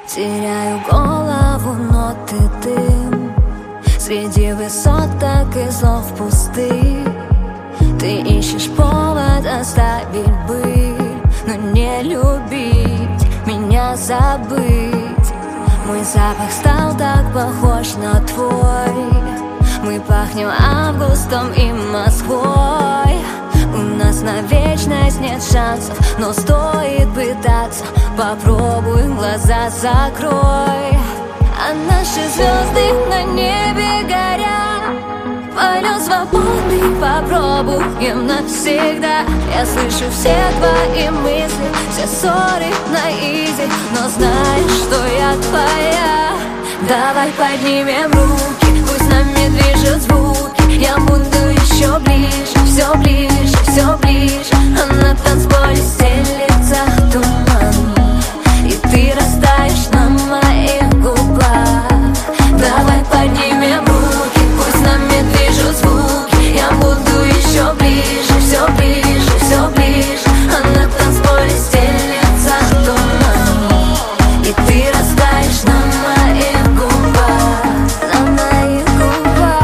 Теряю голову, но ты дым среди высоток и слов пустых. Ты ищешь повод оставить быть, но не любить, меня забыть. Мой запах стал так похож на твой. Мы пахнем августом и Москвой. У нас на вечность нет шансов, но стоит пытаться. Попробуй, глаза закрой. А наши звезды на небе горят. Полет свободный, попробуем навсегда. Я слышу все твои мысли, все ссоры на изи, но знаешь, что я твоя. Давай поднимем руки, пусть нами движет звуки. Я буду еще ближе, все ближе, все ближе. А на танцполе стелется туман, и ты растаешь на моих губах. Давай поднимем руки, пусть нами движут звуки. Я буду еще ближе, все ближе, все ближе. А на танцполе стелется туман, и ты растаешь на моих губах, на моих губах.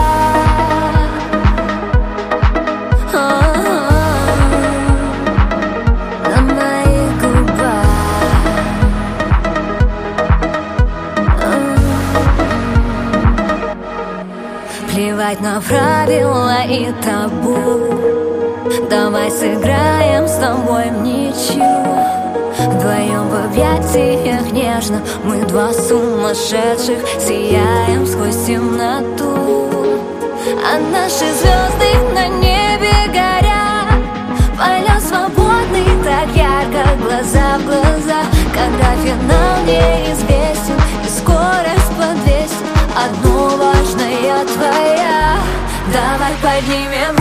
На моих губах. Плевать на правила и табу. Давай сыграем с тобой в ничью. Вдвоем в объятиях нежно. Мы два сумасшедших, сияем сквозь темноту. А наши звезды на небе горят. Полет свободный, так ярко, глаза в глаза. Когда финал неизвестен и скорость под 200, одно важно, я твоя. Давай поднимем